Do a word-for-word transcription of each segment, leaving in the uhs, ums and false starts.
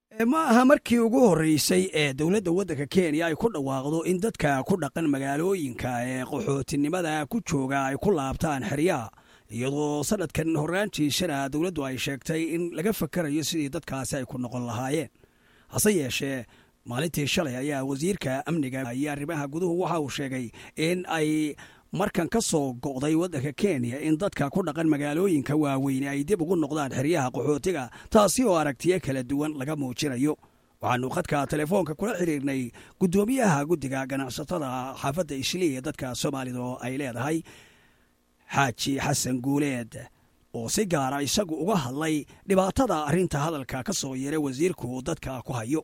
ma aha markii ugu horeysay ee dowladda waddanka Kenya ay ku dhawaaqdo in dadka ku dhaqan magaalooyinka ee qaxootinimada ku jooga ay ku laabtaan xeryaha iyadoo sanadkan horaantiisana dowladdu ay sheegtay in laga fakarayo sidii dadkaasi ay ku noqon lahaayeen hase yeeshee maalintii shalay ayaa wasiirka amniga iyo arrimaha guduhu waxa uu sheegay in ay markan ka soo go'day waddanka Kenya in dadka ku dhaqan magaalooyinka waaweyn ay dib ugu noqdaan xeryaha qaxootiga taasi oo aragtiyo kala duwan laga muujinayo waxaanu khadka telefoonka kula xiriirnay gudoomiyaha guddiga ganacsatada xaafadda Islii ee dadka Soomaalida oo ay leedahay Xaaji Xasan Guuleed oo si gaar ah isagu uga hadlay dhibaatada arrinta hadalka ka soo yeeray wasiirku dadka ku hayo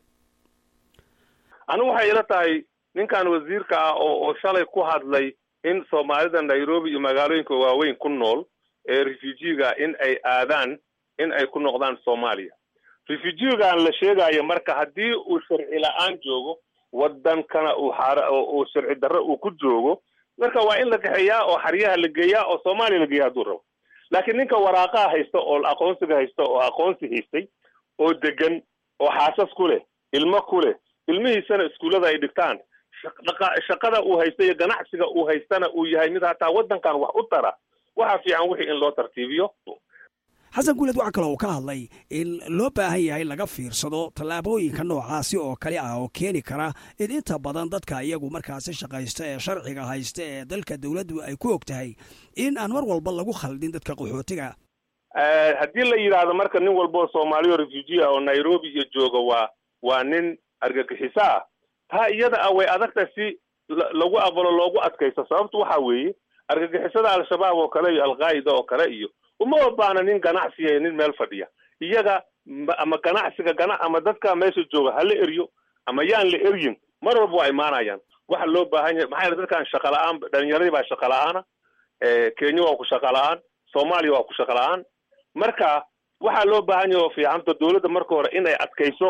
anu waxay ila tahay ninkan wasiirka ah oo shalay ku hadlay in Soomaalida Nairobi iyo magaalooyinka waaweyn ku nool ee refugeega in ay aadaan in ay ku noqdaan Soomaaliya refugeega la sheegayo marka hadii uu sharci la'aan joogo wadankana uu xara oo sharci darro uu ku joogo marka waa in la kaxeeyaa oo xariyaha la geeyaa oo Soomaaliya la geeyaa duro laakiin ninka waraaqa haysto oo aqoonsiga haysto oo aqoonsi haystay oo degan oo xaasas ku leh ilmo ku leh ilmihiisana iskuulada ay dhigtaan shaqada uu haystay ganacsiga uu haystana uu yahay mid hataa wadankan wax u tara waxa fiican wixii in loo tartiibiyo Xasan Guuleed waxa kale oo ka hadlay in loo baahan yahay laga fiirsado tallaabooyinka noocaasi oo kale ah oo keeni kara in inta badan dadka iyagu markaas shaqaysta ee sharciga haysta ee dalka dawladdu ay ku ogtahay in aan mar walba lagu khaldin dadka qaxootiga ee hadii la yiraahdo marka nin walba Soomaaliyo refugee oo Nairobi iyo jooga waa waa nin argagixisa ta iyada way adagta si lagu aqbalo loogu adkaysto sababtu waxa weeye argagixisada al-shabaab oo kale iyo al-qaida oo kale iyo uma baana nin ganacsiga nin meel fadhiya iyaga ama ganacsiga gana ama dadka meesha jooga hal eriyo ama yaan la eriyin mar walba ay maanayaan waxa loo baahan yahay maxay dadkan shaqo la'aan dhalinyarada baa shaqo la'aan ee Kenya waa ku shaqo la'aan Soomaaliya waa ku shaqo la'aan marka waxa loo baahan yahay fiicanta dawladda marka hore in ay adkayso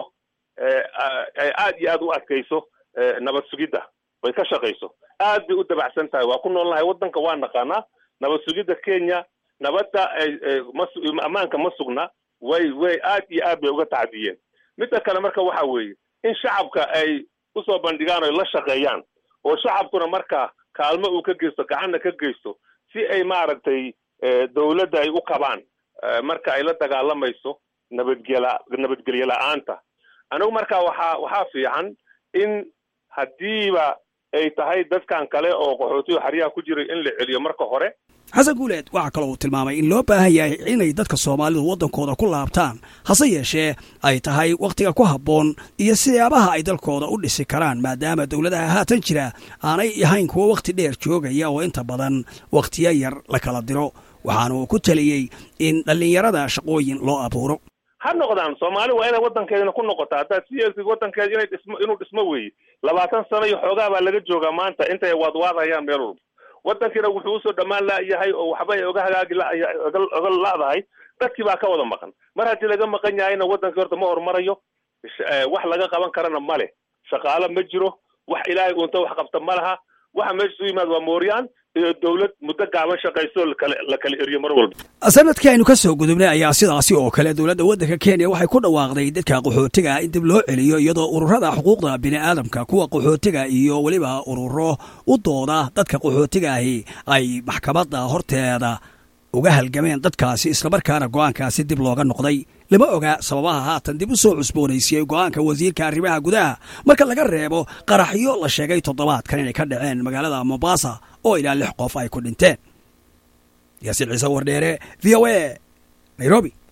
ay aad iyo aad u adkayso nabad sugidda way ka shaqayso aad bay u dabacsan tahay waa ku noolnahay wadanka waa naqaana nabad sugidda Kenya nabadda amaanka ma sugna way way aad iyo aad bay uga tacdiyeen midda kale marka waxa weeye in shacabka ay u soo bandhigaan oo la shaqeeyaan oo shacabkuna marka kaalmo uu ka geysto gacanna ka geysto si ay maaragtay dawladda ay u qabaan marka ay la dagaalamayso nabadgelya nabadgelya la'aanta anigu marka waxa waxa fiican in hadiiba ay tahay dadkan kale oo qaxootiga xariyaha ku jiray in la celiyo marka hore Xasan Guuleed waxa kale uu tilmaamay in loo baahan yahay inay dadka Soomaalidu wadankooda ku laabtaan hase yeeshee ay tahay waqtiga ku habboon iyo siyaabaha ay dalkooda u dhisi karaan maadaama dawladaha haatan jira aanay ahayn kuwa waqti dheer joogaya oo inta badan waqtiyo yar la kala diro waxaana uu ku taliyay in dhalinyarada shaqooyin loo abuuro ha noqdaan Soomaali waa inay wadankeedana ku noqotaa hadda siyaasadda wadankeeda inay dhismo inuu dhismo weey labaatan sano iyo xoogaa baa laga joogaa maanta intay wadwaadayaan meel walba wadankina wuxuu soo dhamaan la yahay oo waxba ay uga hagaagi la uga laadahay dadkii baa ka wada maqan mar haddii laga maqan yahayna wadanka horta ma hormarayo wax laga qaban karana male shaqaale ma jiro wax ilaahay uunta wax qabta malaha waxa meesha soo yimaad waa Mooriyaan iyo dawlad muddo gaaban shaqayso la kala eriyo mar walba sanadkii aynu ka soo gudubnay ayaa sidaasi oo kale dawladda waddanka Kenya waxay ku dhawaaqday dadka qaxootiga in dib loo celiyo iyadoo ururada xuquuqda bini'aadamka kuwa qaxootiga iyo waliba ururo u dooda dadka qaxootiga ahi ay maxkamadda horteeda uga halgameen dadkaasi isla markaana go'aankaasi dib looga noqday lama oga sababaha haatan dib u soo cusboonaysay go'aanka wasiirka arrimaha gudaha marka laga reebo qaraxyo la sheegay toddobaadkan inay ka dhaceen magaalada Mombasa oo ilaa lix qof ay ku dhinteen Yaasiin Ciise Wardheere V O A Nairobi.